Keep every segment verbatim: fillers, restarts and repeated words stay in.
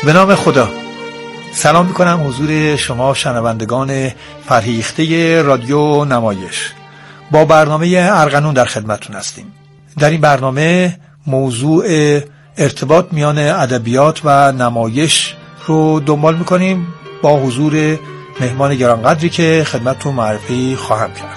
به نام خدا. سلام میکنم حضور شما شنوندگان فرهیخته رادیو نمایش. با برنامه ارغنون در خدمتتون هستیم. در این برنامه موضوع ارتباط میان ادبیات و نمایش رو دنبال میکنیم با حضور مهمان گرانقدری که خدمتتون معرفی خواهم کرد.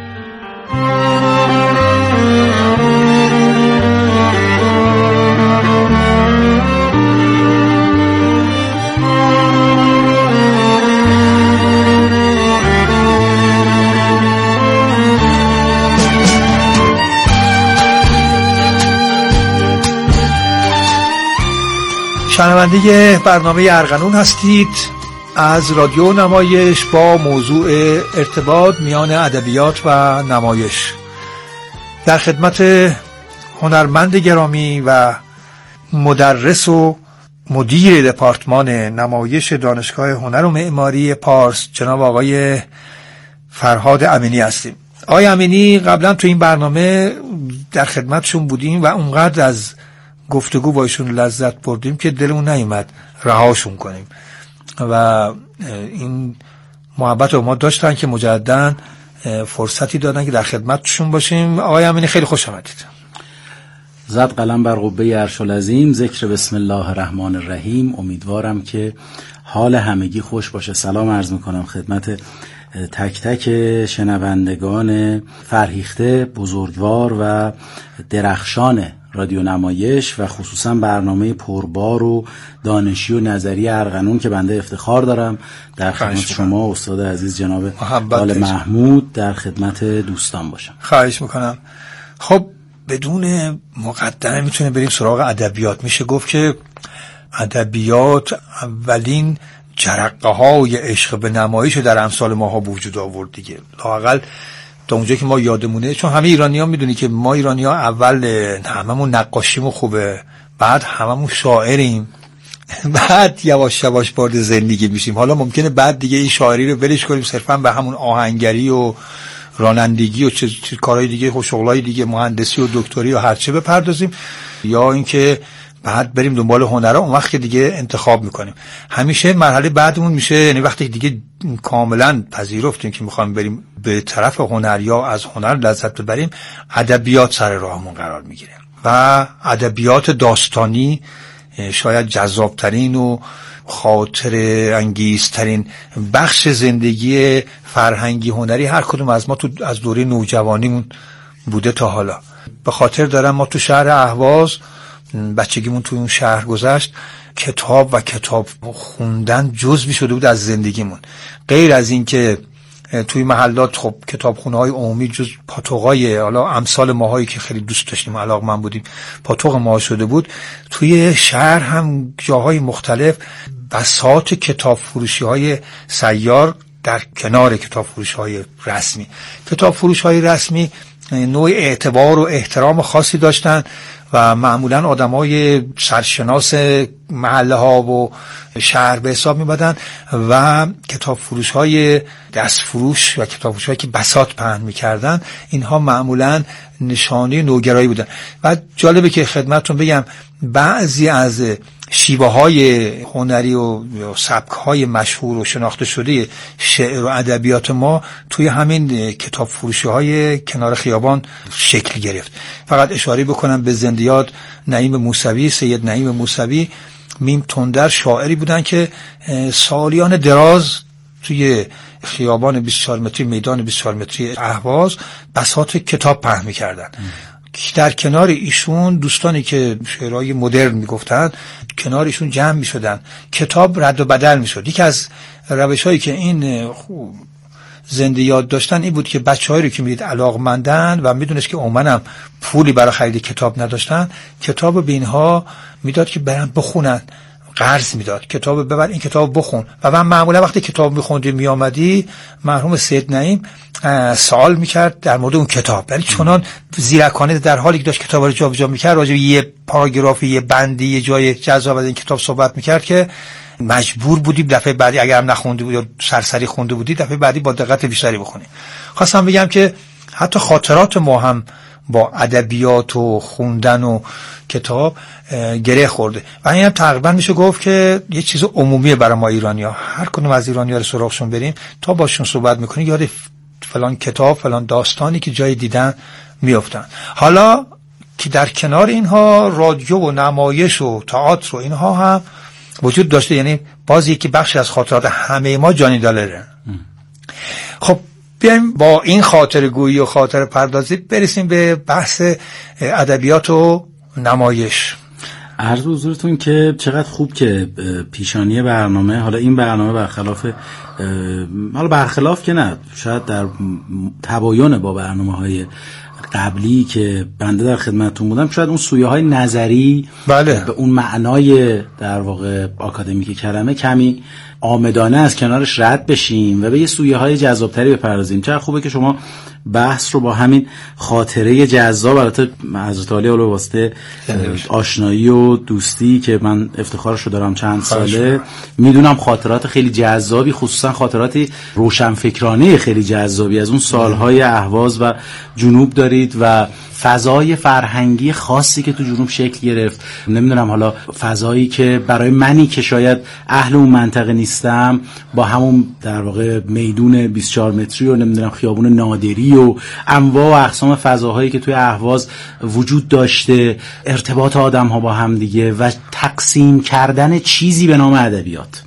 شنونده برنامه ارغنون هستید از رادیو نمایش با موضوع ارتباط میان ادبیات و نمایش. در خدمت هنرمند گرامی و مدرس و مدیر دپارتمان نمایش دانشگاه هنر و معماری پارس جناب آقای فرهاد امینی هستیم. آقای امینی قبلا تو این برنامه در خدمتشون بودیم و اونقدر از گفتگو با ایشون لذت بردیم که دلمون نیومد رهاشون کنیم و این محبت رو ما داشتن که مجدداً فرصتی دادن که در خدمتشون باشیم. آقای امینی خیلی خوش آمدید. زد قلم بر قبه عرش العظیم، ذکر بسم الله الرحمن الرحیم. امیدوارم که حال همگی خوش باشه. سلام عرض میکنم خدمت تک تک شنوندگان فرهیخته، بزرگوار و درخشان رادیو نمایش و خصوصا برنامه پربار و دانشی و نظری ارغنون که بنده افتخار دارم در خدمت شما استاد عزیز جناب آل محمود در خدمت دوستان باشم. خواهش میکنم. خب بدون مقدمه میتونه بریم سراغ ادبیات. میشه گفت که ادبیات اولین جرقه های عشق به نمایش در امثال ماها وجود آورد دیگه. لااقل تا اونجا که ما یادمونه، چون همه ایرانی ها میدونی که ما ایرانی ها اول هممون نقاشیمون خوبه، بعد هممون شاعریم، بعد یواش یواش وارد زندگی میشیم. حالا ممکنه بعد دیگه این شاعری رو ولش کنیم صرفا به همون آهنگری و رانندگی و چه, چه کارهای دیگه و شغلای دیگه، مهندسی و دکتری و هر چه بپردازیم، یا اینکه بعد بریم دنبال هنرها. اون وقت که دیگه انتخاب میکنیم. همیشه مرحله بعدمون میشه، یعنی وقتی دیگه کاملا پذیرفتیم که میخوایم بریم به طرف هنر یا از هنر لذت ببریم، ادبیات سر راهمون قرار میگیره و ادبیات داستانی شاید جذابترین و خاطر انگیزترین بخش زندگی فرهنگی هنری هر کدوم از ما تو از دوره نوجوانیمون بوده تا حالا. به خاطر دارم ما تو شهر اهواز بچگیمون تو اون شهر گذشت، کتاب و کتاب خوندن جزوی شده بود از زندگیمون. غیر از این که توی محلات خب کتابخونه‌های عمومی جز پاتوقای حالا امثال ماهایی که خیلی دوست داشتیم، علاقه‌مند بودیم، پاتوق ما شده بود. توی شهر هم جاهای مختلف بساط کتاب فروشی‌های سیار در کنار کتاب فروشی‌های رسمی. کتاب فروشی‌های رسمی نوع اعتبار و احترام خاصی داشتن و معمولا آدمای سرشناس محله ها و شهر به حساب می‌بادن و کتاب فروش های دست فروش و کتاب فروش هایی که بساط پهن می‌کردن، اینها معمولا نشانه نوگرایی بودن. و جالبه که خدمتتون بگم بعضی از شیوه های هنری و سبک های مشهور و شناخته شده شعر و ادبیات ما توی همین کتاب فروشی های کنار خیابان شکل گرفت. فقط اشاره بکنم به زندیات نعیم موسوی، سید نعیم موسوی میم تندر شاعری بودن که سالیان دراز توی خیابان بیست و چهار متری، میدان بیست و چهار متری اهواز بساط کتاب پهن می‌کردن. در کنار ایشون دوستانی که شعرهای مدرن میگفتن کنار ایشون جمع میشدن، کتاب رد و بدل میشد. یکی از روش‌هایی که این زنده یاد داشتن این بود که بچه‌هایی رو که میدید علاقمندن و میدونست که عموماً پولی برای خرید کتاب نداشتن، کتاب به اینها میداد که برن بخونن، قرض میداد، کتاب ببر این کتاب بخون. و من معمولا وقتی کتاب میخوندی میامدی مرحوم سید نعیم سوال میکرد در مورد اون کتاب، ولی چنان زیرکانه در حالی که داشت کتاب رو جابجا میکرد راجع به یه پاراگرافی، یه بندی، یه جای جذاب از این کتاب صحبت میکرد که مجبور بودیم دفعه بعدی اگر هم نخونده بود یا سرسری خونده بودی دفعه بعدی با دقت بیشتری بخونیم. خواستم بگم که حتی خاطرات ما هم با ادبیات و خوندن و کتاب گره خورده و این هم تقریبا میشه گفت که یه چیز عمومیه برای ما ایرانی‌ها. هر کدوم از ایرانی‌ها رو سراغشون بریم تا باشون صحبت میکنی یاد فلان کتاب فلان داستانی که جای دیدن میافتن. حالا که در کنار اینها رادیو و نمایش و تئاتر و اینها هم وجود داشته، یعنی باز یکی بخشی از خاطرات همه ما جانی دالره. خب بیایم با این خاطر گویی و خاطر پردازی برسیم به بحث ادبیات و نمایش. عرض حضورتون که چقدر خوب که پیشانی برنامه، حالا این برنامه برخلاف حالا برخلاف که نه، شاید در تباین با برنامه‌های قبلی که بنده در خدمتتون بودم، شاید اون سویه های نظری بله. به اون معنای در واقع آکادمیک کلمه کمی آمدانه از کنارش رد بشیم و به یه سویه های جذابتری بپردازیم. چقدر خوبه که شما بحث رو با همین خاطره جذاب، البته حضرت عالی علیه واسطه آشنایی و دوستی که من افتخارش رو دارم چند ساله، میدونم خاطرات خیلی جذابی، خصوصا خاطراتی روشنفکرانه خیلی جذابی از اون سالهای اهواز و جنوب دارید و فضای فرهنگی خاصی که تو جنوب شکل گرفت. نمیدونم حالا فضایی که برای منی که شاید اهل اون منطقه نیستم، با همون در واقع میدون بیست و چهار متری و نمیدونم خیابون نادری و انواع و اقسام فضاهایی که توی اهواز وجود داشته، ارتباط آدم ها با هم دیگه و تقسیم کردن چیزی به نام ادبیات.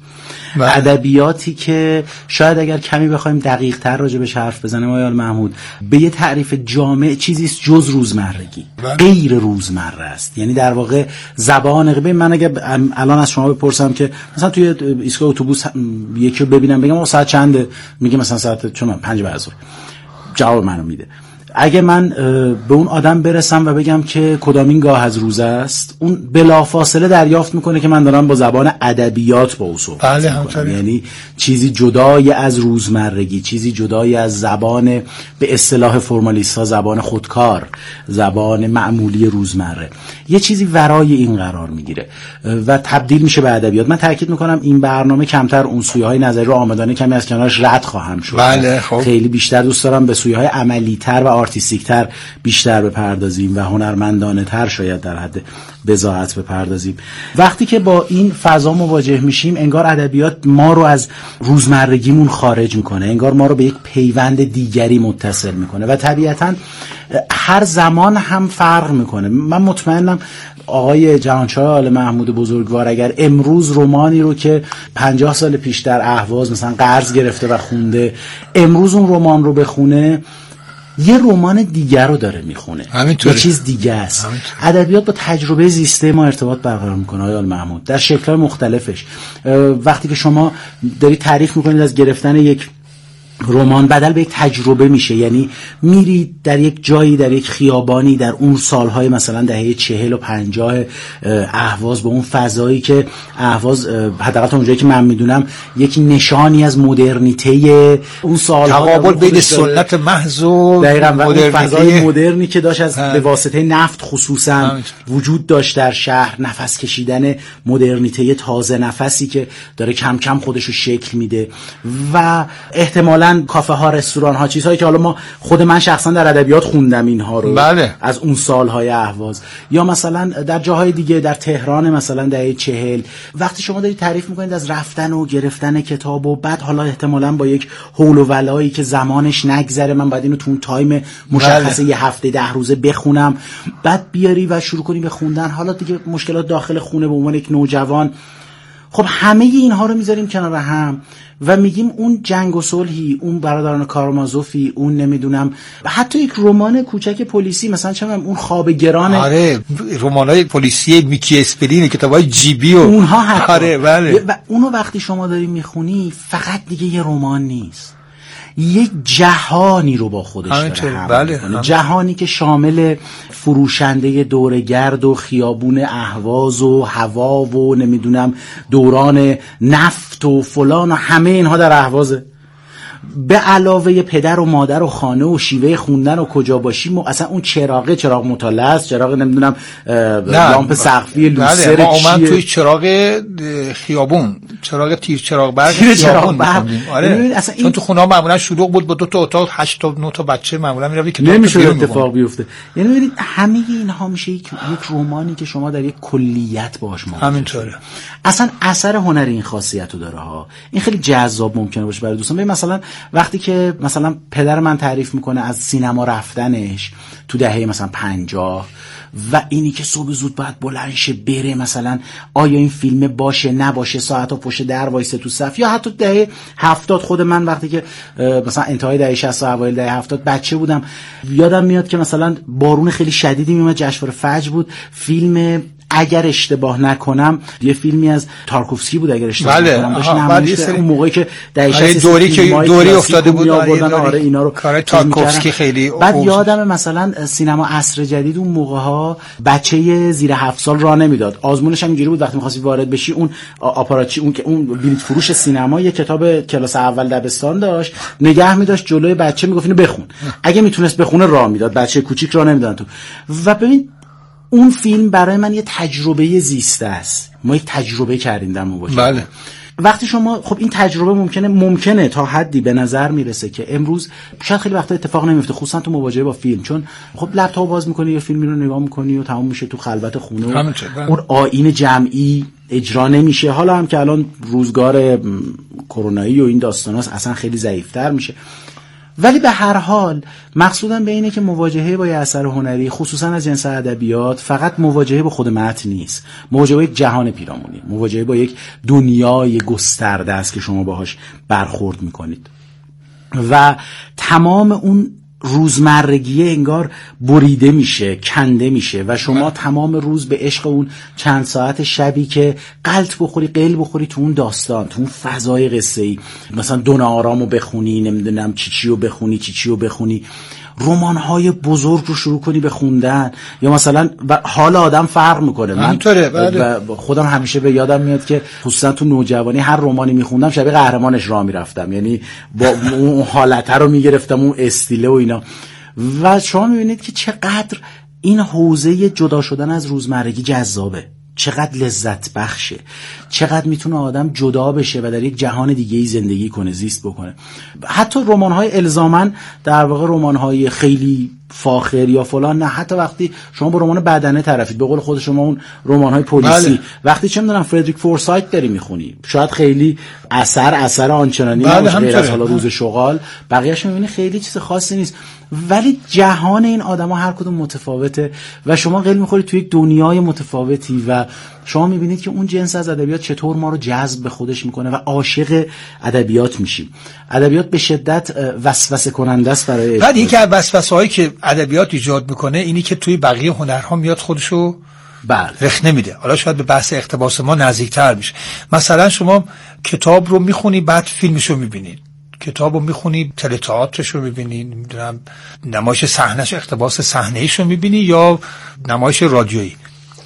ادبیاتی که شاید اگر کمی بخوایم دقیق تر راجع بهش حرف بزنیم آقای محمود، به یه تعریف جامع چیزی است جز روزمرگی، غیر روزمره است. یعنی در واقع زبان غیبی. من اگه الان از شما بپرسم که مثلا توی ایستگاه اتوبوس یکی رو ببینم بگم آقا ساعت چنده، میگه مثلا ساعت چون پنج بعد از ظهر، جواب منو میده. اگه من به اون آدم برسم و بگم که کدامین گاه از روز است، اون بلافاصله دریافت میکنه که من دارم با زبان ادبیات با او صحبت بله میکنم. یعنی چیزی جدای از روزمرگی، چیزی جدای از زبان به اصطلاح فرمالیست‌ها زبان خودکار، زبان معمولی روزمره، یه چیزی ورای این قرار میگیره و تبدیل میشه به ادبیات. من تاکید میکنم این برنامه کمتر اون سویه‌های نظری رو آمدانه کمی از کنارش رد خواهم شد. بله خب. خیلی بیشتر دوست دارم به سویه‌های عملی‌تر و آرتیستیک‌تر بیشتر بپردازیم و هنرمندانه‌تر شاید در حد بضاعت بپردازیم. وقتی که با این فضا مواجه میشیم، انگار ادبیات ما رو از روزمرگیمون خارج میکنه، انگار ما رو به یک پیوند دیگری متصل میکنه و طبیعتاً هر زمان هم فرق میکنه. من مطمئنم آقای جهانشاه آل محمود بزرگوار اگر امروز رمانی رو که پنجاه سال پیش در اهواز مثلا قرض گرفته و خونده، امروز اون رمان رو بخونه، یه رمان دیگر رو داره میخونه، یه چیز دیگه است. ادبیات با تجربه زیسته ما ارتباط برقرار میکنه آقای آل محمود در شکل‌های مختلفش. وقتی که شما داری تعریف میکنید از گرفتن یک رمان، بدل به یک تجربه میشه. یعنی میرید در یک جایی، در یک خیابانی، در اون سالهای مثلا دهه چهل و پنجاه اهواز، با اون فضایی که اهواز حداقل تا اونجایی که من میدونم یک نشانی از مدرنیته اون سالها، تقابل بین سنت محض و مدرنیته، فضای مدرنی که داشت از به واسطه نفت خصوصا وجود داشت در شهر، نفس کشیدن مدرنیته تازه نفسی که داره کم کم خودشو شکل میده و احتمالاً کافه ها، رستوران ها، چیزهایی که حالا ما خود من شخصا در ادبیات خوندم اینها رو بله. از اون سالهای اهواز، یا مثلا در جاهای دیگه در تهران مثلا دهه چهل، وقتی شما دارید تعریف میکنید از رفتن و گرفتن کتاب و بعد حالا احتمالاً با یک حول و ولایی که زمانش نگذره، من باید اینو تو اون تایم مشخصه بله. یه هفته ده روزه بخونم، بعد بیاری و شروع کنی به خوندن، حالا دیگه مشکلات داخل خونه به عنوان یک نوجوان. خب همه اینها رو میذاریم کنار هم و میگیم اون جنگ و صلحی، اون برادران کارامازوفی، اون نمیدونم حتی یک رمان کوچک پلیسی مثلا چه من اون خواب گران، آره رمانای پلیسی میکی اسپلین، کتابای جیبی و اونها حتی. آره بله. و اونو وقتی شما داری میخونی فقط دیگه یه رمان نیست، یک جهانی رو با خودش داره هم بله. میکنه. جهانی که شامل فروشنده دورگرد و خیابون اهواز و هوا و نمیدونم دوران نفت و فلان و همه اینها در اهوازه به علاوه پدر و مادر و خانه و شیوه خوندن و کجا باشیم و اصلا اون چراغه، چراغ مطالعه است، چراغ نمیدونم لامپ سقفی لوسر چیه، چیه، من توی چراغ خیابون، چراغ تیر چراغ برق خیابون می‌خوندیم. آره اصلا چون تو خونه معمولا شلوغ بود، با دو تا اتاق هشت تا نه تا بچه معمولا می‌رفت کتاب نمیشه اتفاق بیفته. یعنی ببینید همه اینها میشه یک یک رمانی که شما در یک کلیت باهاش مواجه. همینطوره. اصلا اثر هنری این خاصیتو داره ها. این خیلی جذاب ممکنه باشه برای دوستان. ببین مثلا وقتی که مثلا پدر من تعریف میکنه از سینما رفتنش تو دهه مثلا پنجاه و اینی که صبح زود باید بلند شه بره، مثلا آیا این فیلم باشه نباشه، ساعتا پشت در وایسه تو صف، یا حتی دهه هفتاد خود من وقتی که مثلا انتهای دهه شصت و اوایل دهه هفتاد بچه بودم، یادم میاد که مثلا بارون خیلی شدیدی میومد، جشنواره فجر بود، فیلم اگر اشتباه نکنم یه فیلمی از تارکوفسکی بود اگر اشتباه بله. نکنم داشت نمایش اون موقعی که دهه شصت دوری که دوری افتاده بود آوردن آره اینا رو کار تارکوفسکی خیلی. بعد یادم مثلا سینما عصر جدید اون موقع ها بچه زیر هفت سال راه نمیداد، آزمونش هم اینجوری بود وقتی می‌خواستی وارد بشی اون آپاراتچی اون که اون بلیط فروش سینما یه کتاب کلاس اول دبستان داشت، نگه می‌داشت جلوی بچه، میگفت اینو بخون، اگه میتونست بخونه راه میداد، بچه کوچیک راه نمیدادن تو. و ببین اون فیلم برای من یه تجربه زیسته است، ما یک تجربه کردیم در مواجهه. بله. وقتی شما خب این تجربه ممکنه ممکنه تا حدی به نظر میرسه که امروز شاید خیلی وقتا اتفاق نمیفته، خصوصا تو مواجهه با فیلم، چون خب لپتاپ باز میکنی یه فیلمی رو نگاه میکنی و تمام میشه تو خلوت خونه و اون آیین جمعی اجرا نمیشه. حالا هم که الان روزگار کرونایی و این داستاناست اصلا خیلی ضعیف‌تر میشه، ولی به هر حال مقصودم به اینه که مواجهه با یه اثر هنری خصوصا از جنس ادبیات فقط مواجهه با خود متن نیست، مواجهه با یک جهان پیرامونی، مواجهه با یک دنیای گسترده است که شما باهاش برخورد میکنید و تمام اون روزمرگی انگار بریده میشه، کنده میشه و شما تمام روز به عشق اون چند ساعت شبی که قلط بخوری قل بخوری تو اون داستان، تو اون فضای قصه‌ای، مثلا دون آرامو بخونی، نمیدونم چی چیو بخونی چی چیو بخونی، رمان‌های بزرگ رو شروع کنی به خوندن، یا مثلا حال آدم فرق میکنه. من خودم همیشه به یادم میاد که خصوصا تو نوجوانی هر رمانی میخوندم شبیه قهرمانش راه میرفتم، یعنی با اون حالت رو میگرفتم، اون استیله و اینا. و شما میبینید که چقدر این حوزه جدا شدن از روزمرگی جذابه، چقدر لذت بخشه، چقدر میتونه آدم جدا بشه و در یک جهان دیگه‌ای زندگی کنه، زیست بکنه. حتی رمان‌های الزاماً در واقع رمان‌های خیلی فاخر یا فلان نه، حتی وقتی شما با رمان بدنه طرفید، به قول خود شما اون رمان‌های پلیسی بله. وقتی چه می‌دونم فردریک فورسایت داری می‌خونی، شاید خیلی اثر اثر آنچنانی بله نباشه غیر از حالا روز شغال، بقیه‌اش می‌بینی خیلی چیز خاصی نیست، ولی جهان این آدما هر کدوم متفاوته و شما قل می‌خورید توی یک دنیای متفاوتی و شما می‌بینید که اون جنس از ادبیات چطور ما رو جذب به خودش می‌کنه و عاشق ادبیات میشیم. ادبیات به شدت وسوسه کننده است برای بعد این که وسوسه‌هایی که ادبیات ایجاد میکنه اینی که توی بقیه هنرها میاد خودشو بله رخ نمیده. حالا شاید به بحث اقتباس ما نزدیکتر میشه. مثلا شما کتاب رو میخونی بعد فیلمشو میبینید، کتاب رو میخونی تئاتر تئاترش رو میبینی، نمیدونم نمایش صحنهش اقتباس صحنه‌ایش رو میبینی یا نمایش رادیویی،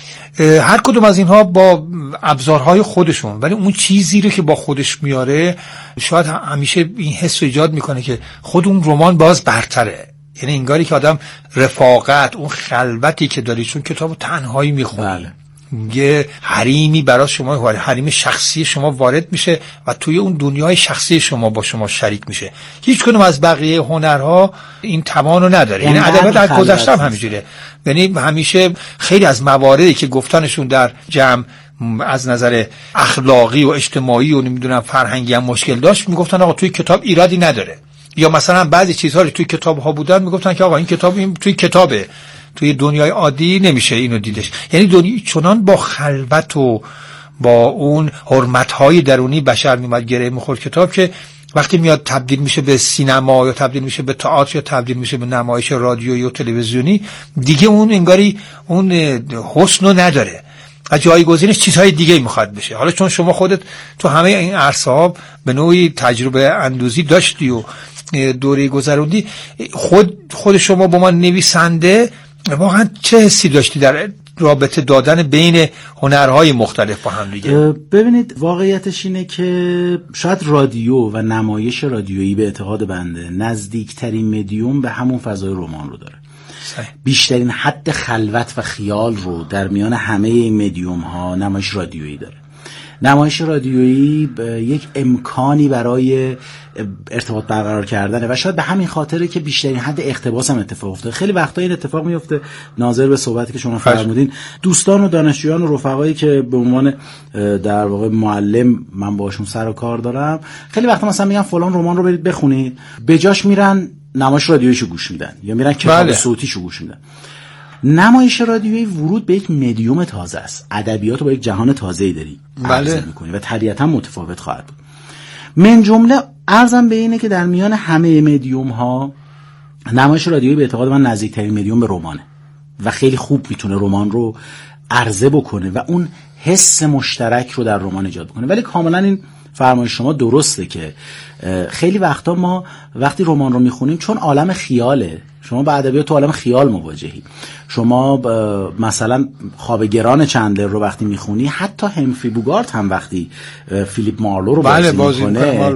هر کدوم از اینها با ابزارهای خودشون، ولی اون چیزی رو که با خودش میاره شاید همیشه این حس رو ایجاد میکنه که خود اون رمان باز برتره. یعنی انگاری که آدم رفاقت، اون خلوتی که داری، چون کتابو تنهایی میخونی بله. یه حریمی برای شما، حریم شخصی شما وارد میشه و توی اون دنیای شخصی شما با شما شریک میشه. هیچ کدوم از بقیه هنرها این توانو نداره. یعنی ادبیات در گذشته هم همینجوریه. یعنی همیشه خیلی از مواردی که گفتنشون در جمع از نظر اخلاقی و اجتماعی و نمیدونم فرهنگی هم مشکل داشت، میگفتن آقا توی کتاب ایرادی نداره. یا مثلا بعضی چیزها رو توی کتاب ها بودن میگفتن که آقا این کتاب این توی کتابه، توی دنیای عادی نمیشه اینو دیدش. یعنی دنیا چنان با خلوت و با اون حرمت‌های درونی بشر میاد گره میخورد کتاب که وقتی میاد تبدیل میشه به سینما یا تبدیل میشه به تئاتر یا تبدیل میشه به نمایش رادیویی و تلویزیونی، دیگه اون انگاری اون حسنو نداره و جایگزینش چیزهای دیگه میخواد بشه. حالا چون شما خودت تو همه این عرصه‌ها به نوعی تجربه اندوزی داشتی و دوره گذروندی، خود خود شما با ما نویسنده واقعا چه حسی داشتی در رابطه دادن بین هنرهای مختلف با هم دیگه. ببینید واقعیتش اینه که شاید رادیو و نمایش رادیویی به اعتقاد بنده نزدیکترین مدیوم به همون فضای رمان رو داره. صحیح. بیشترین حد خلوت و خیال رو در میان همه این مدیوم ها نمایش رادیویی داره. نمایش رادیویی یک امکانی برای ارتباط برقرار کردنه و شاید به همین خاطره که بیشترین حد اقتباس هم اتفاق افتاده. خیلی وقتا این اتفاق میفته، ناظر به صحبتی که شما فرمودین، دوستان و دانشجویان و رفقایی که به عنوان در واقع معلم من باشون سر و کار دارم، خیلی وقتا مثلا میگن فلان رمان رو برید بخونید، به جاش میرن نمایش رادیوییشو گوش میدن یا میرن کتاب بله. صوتیشو گوش میدن. نمایش رادیویی ورود به یک مدیوم تازه است. ادبیات رو با یک جهان تازه‌ای داری عرضه می‌کنی و طبیعتاً متفاوت خواهد بود. من جمله عرضم به اینه که در میان همه مدیوم‌ها نمایش رادیویی به اعتقاد من نزدیکترین مدیوم به رمانه و خیلی خوب میتونه رمان رو عرضه بکنه و اون حس مشترک رو در رمان ایجاد بکنه. ولی کاملاً این فرمایش شما درسته که خیلی وقتا ما وقتی رمان رو میخونیم چون عالم خیاله، شما با ادبیات تو عالم خیال مواجهی، شما مثلا خواب گران چندلر رو وقتی میخونی، حتی همفری بوگارت هم وقتی فیلیپ مارلو رو بله بازی میکنه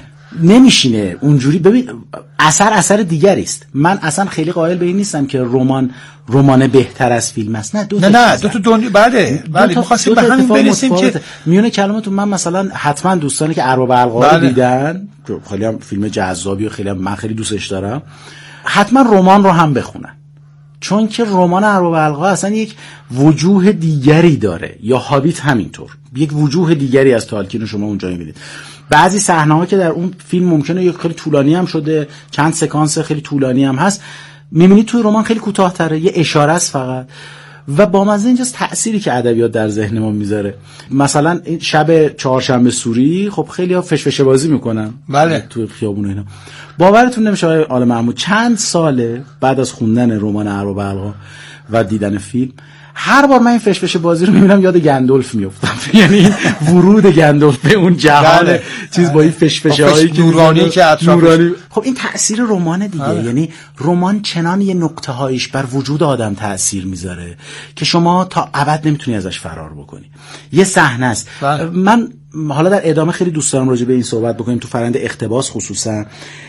نمیشینه اونجوری. ببین اثر اثر دیگری است. من اصلا خیلی قائل به این نیستم که رمان رمان بهتر از فیلم است. نه دو تا نه نه دو تا دنیا بله بله می‌خواستیم به همین برسیم که میونه کلماتون من مثلا حتما دوستانی که ارباب القا رو دیدن، خیلی هم فیلم جذابی و خیلی هم من خیلی دوستش دارم، حتما رمان رو هم بخونن، چون که رمان ارباب القا اصلا یک وجوه دیگری داره، یا هابیت همینطور یک وجوه دیگری از تالکین رو شما اونجا می‌بینید. بعضی صحنه‌ها که در اون فیلم ممکنه یک خیلی طولانی هم شده، چند سکانس خیلی طولانی هم هست، می‌بینید توی رمان خیلی کوتاه‌تره، یه اشاره است فقط. و با مزه اینجاست تأثیری که ادبیات در ذهن ما میذاره. مثلا این شب چهارشنبه سوری خب خیلی‌ها فشفشه بازی میکنن بله تو خیابون اینا. باورتون نمیشه آقای آل محمود چند ساله بعد از خوندن رمان ارباب القا و دیدن فیلم، هر بار من این فشفشه بازی رو میبینم یاد گندلف میافتم. یعنی ورود گندلف به اون جهان بله. چیز با این فشفشه هایی که نورانی که اطرافش. خب این تأثیر رمان دیگه بله. یعنی رمان چنان یه نقطه هایش بر وجود آدم تأثیر میذاره که شما تا ابد نمیتونی ازش فرار بکنی. یه صحنه است بله. من حالا در ادامه خیلی دوست دارم راجع به این صحبت بکنیم تو فرآیند اقتباس خصوصا.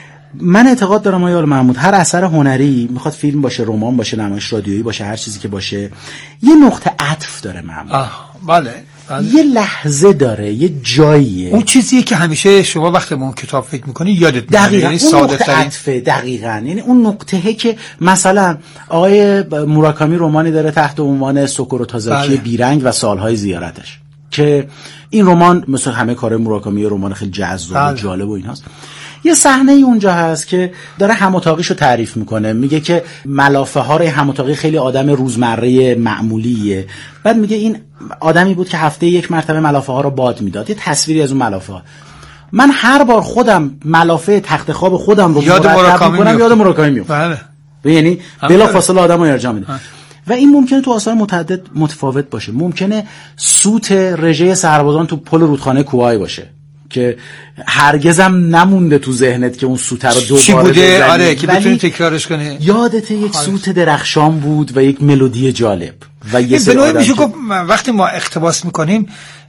من اعتقاد دارم آقای آل محمود هر اثر هنری، میخواد فیلم باشه، رمان باشه، نمایش رادیویی باشه، هر چیزی که باشه، یه نقطه عطف داره محمود. بله. بله. یه لحظه داره، یه جاییه. اون چیزیه که همیشه شما وقتی به اون کتاب فکر میکنی یادت میاد. یعنی ساده ترین دقیقاً. یعنی اون نقطه‌ای که مثلا آقای موراکامی رمانی داره تحت عنوان سوکورو تازاکی بله. بیرنگ و سالهای زیارتش، که این رمان مثل همه کار موراکامی رمان خیلی جذاب بله. و جالب و ایناست. یه صحنه ای اونجا هست که داره هماتاقیشو تعریف میکنه، میگه که ملافه ها رو هماتاقی خیلی آدم روزمره معمولیه. بعد میگه این آدمی بود که هفته یک مرتبه ملافه ها رو باد میداد. یه تصویری از اون ملافه ها. من هر بار خودم ملافه تخت خواب خودم رو یاد موراکامی میکنم، یاد موراکامی میفتم. بله. یعنی بلافاصله آدمو ارجاع میده. و این ممکنه تو آثار متعدد متفاوت باشه. ممکنه سوت رژه سربازان تو پل رودخانه کوهی باشه که هرگزم نمونده تو ذهنت که اون سوت رو دوباره چی بوده، آره که بتونی تکرارش کنی. یادت یک سوت درخشان بود و یک ملودی جالب و یه سری آدم میشه گفت وقتی ما اقتباس میکنیم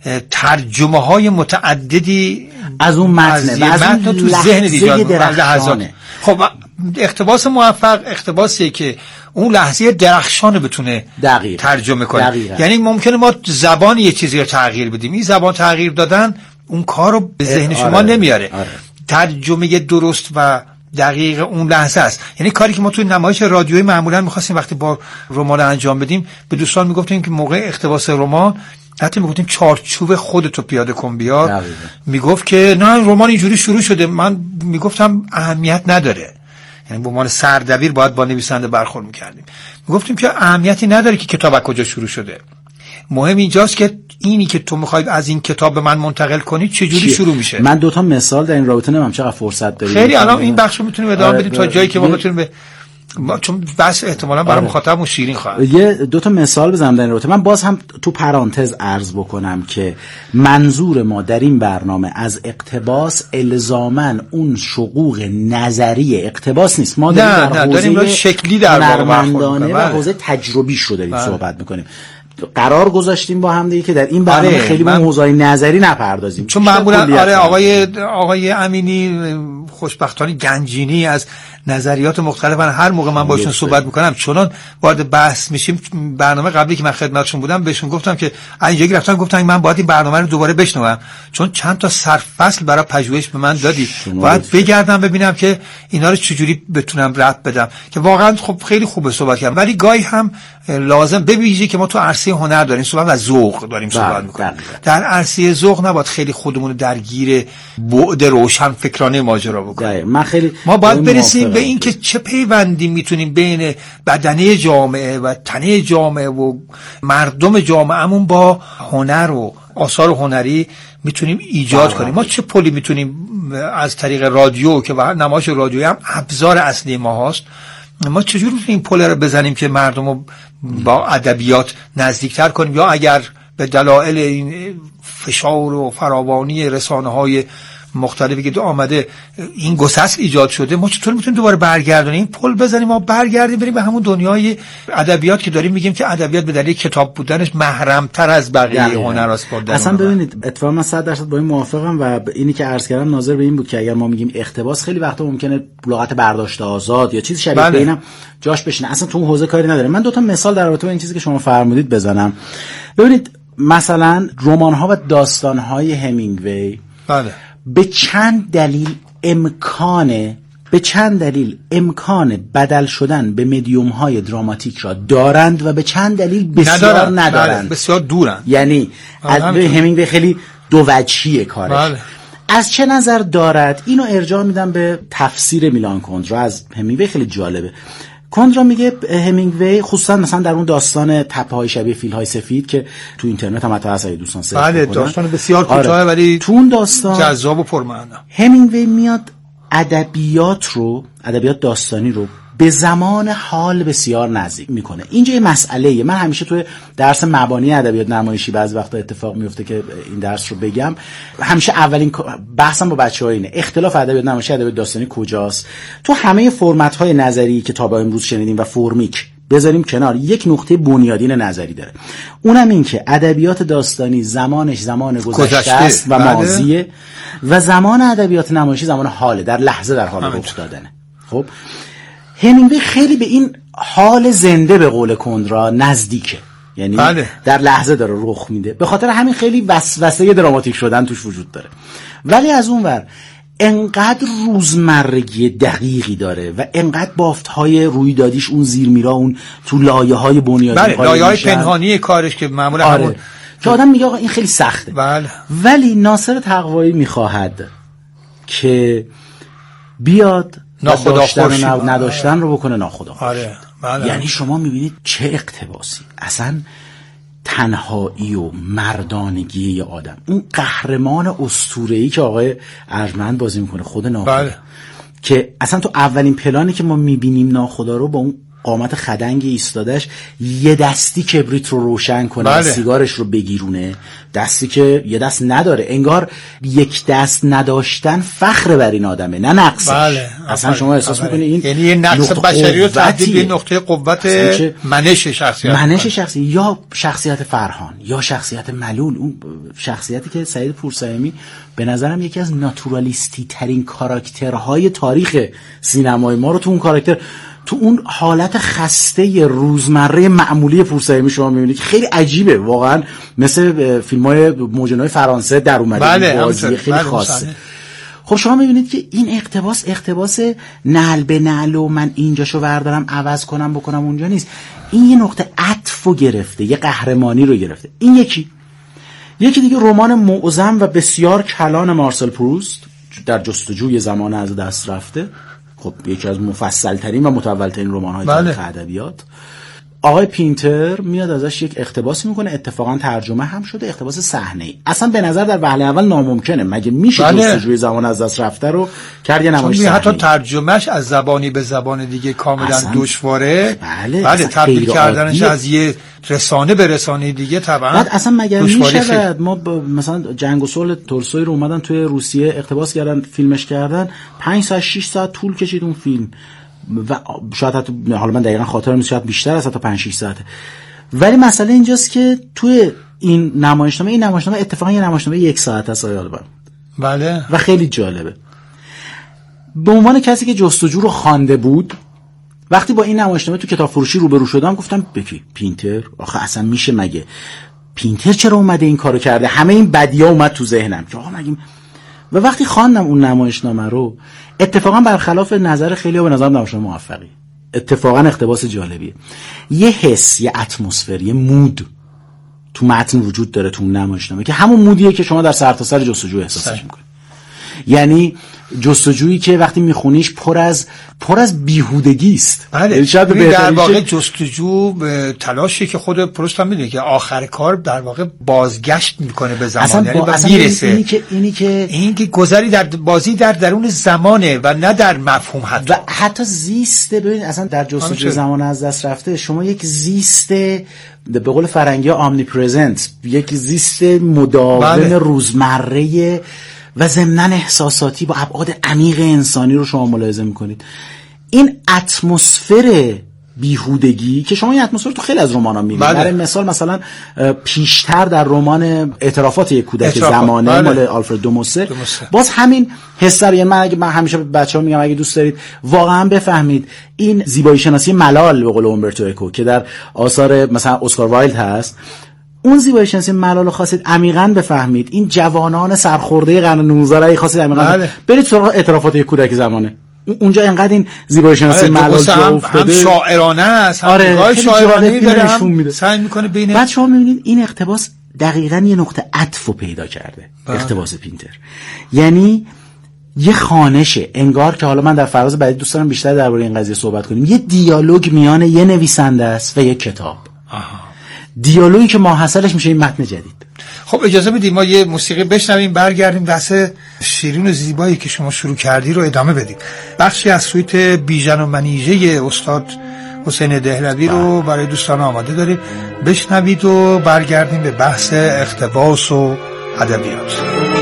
ترجمه های متعددی از اون متن و از اون تو ذهن ایجاد درخشانه. خب اقتباس موفق اقتباسیه که اون لحظه درخشان بتونه دقیق. ترجمه کنه. دقیقا. یعنی ممکنه ما زبان یه چیزی رو تغییر بدیم، این زبان تغییر دادن اون کار رو به ذهن شما آره. نمیاره. آره. ترجمه درست و دقیق اون لحظه است. یعنی کاری که ما توی نمایش رادیویی معمولا می‌خواستیم وقتی با رمان انجام بدیم، به دوستان میگفتیم که موقع اقتباس رمان حتی میگفتیم چارچوب خودتو پیاده کن بیار. میگفت که نه رمان اینجوری شروع شده، من میگفتم اهمیت نداره. یعنی به عنوان سردبیر باید با نویسنده برخورد می‌کردیم. میگفتیم که اهمیتی نداره که کتاب از کجا شروع شده. مهم اینجاست که اینی که تو میخوای از این کتاب به من منتقل کنی چجوری شروع میشه. من دو تا مثال در این رابطه نمیدونم چقدر فرصت داریم. خیلی الان این بخشو میتونیم ادامه بدیم تا جایی که ما بتونیم به چون بس احتمالاً برای مخاطبمون شیرین خواهد. یه دو تا مثال بزنم در این رابطه. من باز هم تو پرانتز عرض بکنم که منظور ما در این برنامه از اقتباس الزاماً اون شقوق نظری اقتباس نیست. ما داریم در حوزه شکلی در واقع برخوردانه و حوزه تجربیش رو داریم صحبت میکنیم. قرار گذاشتیم با هم دیگه که در این برنامه آره خیلی به موضوعی نظری نپردازیم، چون معمولا آره آقای آقای امینی خوشبختانه گنجینی از نظریات مختلف، من هر موقع من باشون صحبت میکنم چون وارد بحث میشیم. برنامه قبلی که من خدمتشون بودم بهشون گفتم که اینجا رفتن گفتن من باید این برنامه رو دوباره بشنوم، چون چند تا سرفصل برای پژوهش به من دادی، باید بگردم ببینم که اینا رو چجوری بتونم ربط بدم. که واقعا خب خیلی خوبه صحبت کردم، ولی گاهی هم لازم ببینید که ما تو عرصه هنر داریم صحبت از ذوق داریم صحبت میکنیم. در عرصه ذوق نباید خیلی خودمون درگیر بعد روشن فکرانه ماجرا بکنیم. من خیلی ما باید برسیم به این که چه پیوندی میتونیم بین بدنه جامعه و تنه جامعه و مردم جامعهمون با هنر و آثار هنری میتونیم ایجاد باید. کنیم. ما چه پلی میتونیم از طریق رادیو که نمایش رادیویی هم ابزار اصلی ما هست، ما چجوری میتونیم این پل رو بزنیم که مردم رو با ادبیات نزدیکتر کنیم، یا اگر به دلایل این فشار و فراوانی رسانه‌های مختلفی که آمده این گسست ایجاد شده، ما چطور میتونیم دوباره برگردونیم این پل بزنیم، ما برگردیم بریم به همون دنیای ادبیات که داریم میگیم که ادبیات به دلیل کتاب بودنش محرم‌تر از بقیه هنراست. اصلا ببینید اتفاقا من صد درصد با این موافقم و اینی که عرض کردم ناظر به این بود که اگر ما میگیم اقتباس خیلی وقتا ممکنه لغت برداشت آزاد یا چیز شبیه به اینم جاش بشینه، اصلا تو اون حوزه کاری نداره. من دو تا مثال در رابطه با این چیزی که شما فرمودید بزنم. ببینید مثلا رمان‌ها و داستان‌های همینگوی بله به چند دلیل امکانه به چند دلیل امکان بدل شدن به مدیوم های دراماتیک را دارند و به چند دلیل بسیار ندارند, ندارند. بسیار دورند. یعنی از همینگوی خیلی دو وجهیه کارش. بله. از چه نظر دارد اینو ارجاع میدم به تفسیر میلان کندرا از همینگوی، خیلی جالبه. کندرا میگه همینگوی خصوصا مثلا در اون داستان تپه های شبیه فیل های سفید که تو اینترنت هم هست اگه دوستان سرچ بله بکنن، داستان بسیار کوتاه آره. ولی تو اون داستان جذاب و پرمعنی. همینگوی میاد ادبیات رو ادبیات داستانی رو به زمان حال بسیار نزدیک میکنه. اینجا یه مسئله‌ایه. من همیشه توی درس مبانی ادبیات نمایشی بعضی وقتا اتفاق میفته که این درس رو بگم، همیشه اولین بحثم با بچه‌ها اینه اختلاف ادبیات نمایشی ادبیات داستانی کجاست. تو همه فرمت‌های نظری که تا به امروز شنیدیم و فرمیک بذاریم کنار، یک نقطه بنیادین نظری داره، اونم این که ادبیات داستانی زمانش زمان گذشته است و ماضیه و زمان ادبیات نمایشی زمان حاله، در لحظه در حال رخ دادنه. خب همینگوی خیلی به این حال زنده به قول کندرا نزدیکه، یعنی بله. در لحظه داره رخ میده، به خاطر همین خیلی وسوسه دراماتیک شدن توش وجود داره. ولی از اون ور انقدر روزمرگی دقیقی داره و انقدر بافت‌های رویدادیش اون زیر میرا اون تو لایه‌های بنیادی بله لایه‌های پنهانی کارش که معمولا آره. همون که آدم میگه آقا این خیلی سخته. بله. ولی ناصر تقوایی میخواهد که بیاد داشتن و نداشتن رو بکنه ناخودآگاه. آره. بله. یعنی شما میبینید چه اقتباسی، اصلا تنهایی و مردانگی یه آدم، اون قهرمان اسطوره‌ای که آقای ارجمند بازی میکنه خود ناخدا بله. که اصلا تو اولین پلانی که ما میبینیم ناخدا رو با اون قامت خدنگ ایستادش یه دستی کبریت رو روشن کنه بله. و سیگارش رو بگیرونه، دستی که یه دست نداره، انگار یک دست نداشتن فخر بر این آدمه نه نقصش. بله. اصلا شما احساس میکنی این یعنی یه نقص بشری رو تبدیل به نقطه قوت منش شخصیت منش شخصی یا شخصیت فرهان یا شخصیت ملول، اون شخصیتی که سعید پورسعیمی به نظرم یکی از ناتورالیستی ترین کاراکترهای تاریخ سینمای ما رو تو اون کاراکتر، تو اون حالت خسته روزمره معمولی پورسعیمی شما میبینید که خیلی عجیبه واقعا، مثل فیلم‌های موجنای فرانسه در اومده بله بازی خیلی بله خاصه. خب شما میبینید که این اقتباس اقتباس نعل به نعل و من اینجاشو وردارم عوض کنم بکنم اونجا نیست، این یه نقطه عطفو گرفته، یه قهرمانی رو گرفته. این یکی یکی دیگه رمان معظم و بسیار کلان مارسل پروست در جستجوی زمان از دست رفته، خب یکی از مفصل ترین و متول ترین رمان های تاریخ ادبیات. آقای پینتر میاد ازش یک اقتباسی میکنه، اتفاقا ترجمه هم شده، اقتباس صحنه‌ای. اصلا به نظر در وهله اول ناممکنه، مگه میشه بله. جستجوی زمان از دست رفته رو کرد یه نمایش صحنه‌ای؟ حتی ترجمهش از زبانی به زبان دیگه کاملا دشواره. بله, بله تبدیل کردنش از یه رسانه به رسانه دیگه طبعا. بعد اصلا مگر میشه ما مثلا جنگ و صلح تولستوی رو اومدن توی روسیه اقتباس کردن، فیلمش کردن، پنج ساعت شش ساعت طول کشید اون فیلم و شاید حتی حالا من دقیقاً خاطرم نیست، شاید بیشتر از حتی پنج شش ساعته. ولی مسئله اینجاست که توی این نمایشنامه این نمایشنامه اتفاقا یه نمایشنامه یک ساعت است آقای آلبرت. بله. و خیلی جالبه. به عنوان کسی که جستجو رو خوانده بود، وقتی با این نمایشنامه تو کتاب فروشی روبرو شدم گفتم بپی پینتر آخه اصلا میشه؟ مگه پینتر چرا اومده این کارو کرده؟ همه این بدیها اومد تو ذهنم که آقا مگه. و وقتی خواندم اون نمایشنامه رو، اتفاقا برخلاف نظر خیلی‌ها به نظرم نمایشنامه موفقی، اتفاقا اقتباس جالبیه. یه حس، یه اتمسفر، یه مود تو متن وجود داره تو اون نمایشنامه که همون مودیه که شما در سرتاسر سر جستجو احساسش میکنید. یعنی جستجویی که وقتی میخونیش پر از پر از بیهودگی است. بله. در واقع جستجو تلاشی که خود پروست هم میدونه که آخر کار در واقع بازگشت میکنه به زمان، یعنی با میرسه اینی که اینی که این که گذری در بازی در درون زمانه و نه در مفهوم حتی. و حتی زیسته. ببین اصلا در جستجوی زمان از دست رفته شما یک زیست به قول فرنگی‌ها آمنیپرزنت، یک زیست مداوم بله. روزمره و ضمناً احساساتی با ابعاد عمیق انسانی رو شما ملاحظه میکنید. این اتمسفر بیهودگی که شما این اتمسفر تو خیلی از رمان‌ها میبینید. برای مثال مثلا پیشتر در رمان اعترافات یک کودک زمانه بله. مال آلفرد دوموسه باز همین حس رو، یعنی من اگه من همیشه به بچه‌ها میگم اگه دوست دارید واقعا بفهمید این زیبایی شناسی ملال به قول اومبرتو اکو که در آثار مثلا اسکار وایلد هست، اون زیبایی شناسی ملال رو خواستید عمیقاً بفهمید، این جوانان سرخورده قرن نوزده رو خواستید عمیقاً بله. برید سراغ اعترافات یک کودک زمانه، اونجا اینقدر این زیبایی شناسی ملال جا افتاده، هم شاعرانه است، هم آره شاعرانه نشون میده، سعی میکنه بین. بعد شما میبینید این اقتباس دقیقاً یه نقطه عطف رو پیدا کرده بله. اقتباس پینتر یعنی یه خانشه، انگار که حالا من در فراز بعدی دوست دارم بیشتر درباره این قضیه صحبت کنیم، یه دیالوگ میان یه نویسنده است و یه کتاب. آها. دیالوگی که ماحصلش میشه این متن جدید. خب اجازه بدید ما یه موسیقی بشنویم، برگردیم بحث شیرین و زیبایی که شما شروع کردی رو ادامه بدیم. بخشی از سویت بیژن و منیژه استاد حسین دهلوی رو برای دوستان آماده داریم، بشنوید و برگردیم به بحث اقتباس و ادبیات.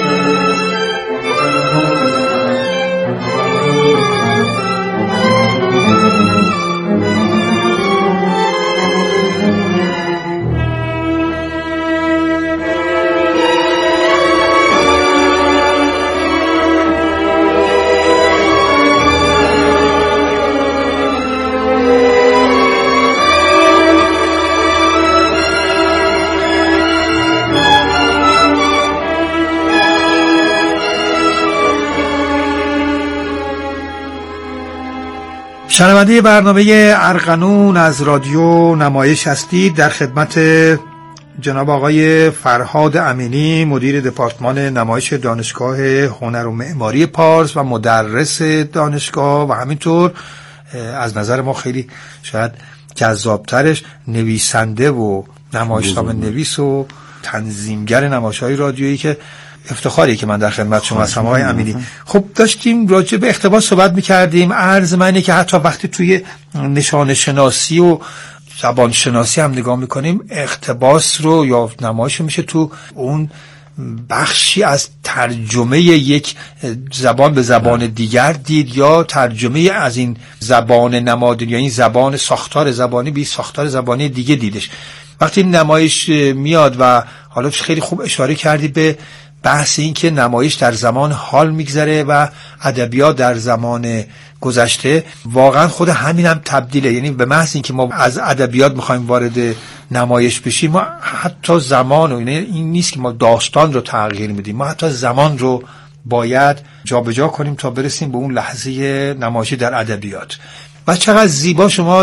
شنونده برنامه ارغنون از رادیو نمایش هستید. در خدمت جناب آقای فرهاد امینی، مدیر دپارتمان نمایش دانشگاه هنر و معماری پارس و مدرس دانشگاه و همینطور از نظر ما خیلی شاید جذابترش نویسنده و نمایشنامه نویس و تنظیمگر نمایش‌های رادیویی که افتخاریه که من در خدمت شما هستم آقای امینی. خب داشتیم راجع به اقتباس صحبت می‌کردیم. عرض من اینه که حتی وقتی توی نشان شناسی و زبان شناسی هم نگاه می‌کنیم، اقتباس رو یا نمایش میشه تو اون بخشی از ترجمه یک زبان به زبان دیگر دید، یا ترجمه از این زبان نمادین یا این زبان ساختار زبانی به ساختار زبانی دیگه دیدش. وقتی نمایش میاد و حالا خیلی خوب اشاره کردی به بحث این که نمایش در زمان حال میگذره و ادبیات در زمان گذشته، واقعا خود همین هم تبدیله. یعنی به محض این که ما از ادبیات میخوایم وارد نمایش بشیم، ما حتی زمان و این نیست که ما داستان رو تغییر میدیم، ما حتی زمان رو باید جابجا کنیم تا برسیم به اون لحظه نمایشی در ادبیات. و چقدر زیبا شما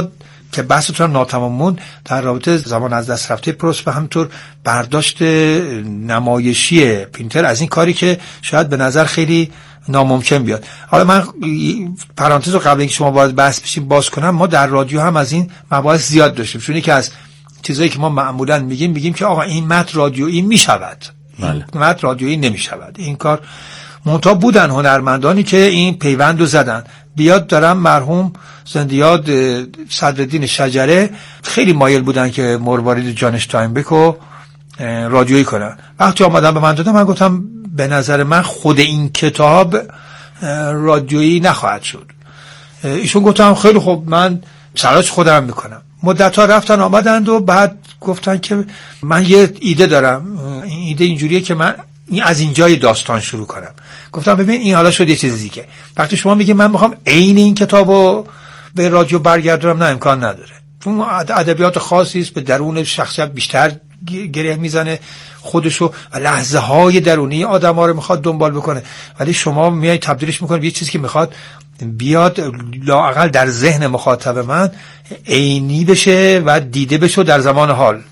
که بحثتون ناتمامون در رابطه زمان از دست رفته پروست و همطور برداشت نمایشی پینتر از این کاری که شاید به نظر خیلی ناممکن بیاد. حالا من پرانتز رو قبل اینکه شما وارد بحث بشیم باز کنم، ما در رادیو هم از این مباحث زیاد داشتیم، چون یکی از چیزایی که ما معمولا میگیم میگیم که آقا این متن رادیویی میشود، این متن رادیویی نمیشود. این کار منتها بودن هنرمندانی که این پیوند رو زدن. بیاد دارم مرحوم زندیاد صدرالدین شجره خیلی مایل بودن که مروارید جان اشتاینبک رو رادیویی کنن. وقتی آمدن به من دادم، من گفتم به نظر من خود این کتاب رادیویی نخواهد شد. ایشون گفتم خیلی خوب، من تلاش خودم میکنم. مدت ها رفتن آمدند و بعد گفتن که من یه ایده دارم، این ایده اینجوریه که من این از اینجای داستان شروع کنم. گفتم ببین این حالا شد یه چیز دیگه. وقتی شما میگی من میخوام عین این کتابو به رادیو برگردونم، نه امکان نداره. چون ادبیات خاصی است، به درون شخصیت بیشتر گره میزنه خودشو و لحظه های درونی آدم‌ها رو میخواد دنبال بکنه، ولی شما میای تبدیلش میکنه به یه چیزی که میخواد بیاد لااقل در ذهن مخاطب من عینی بشه و دیده بشه در زمان حال.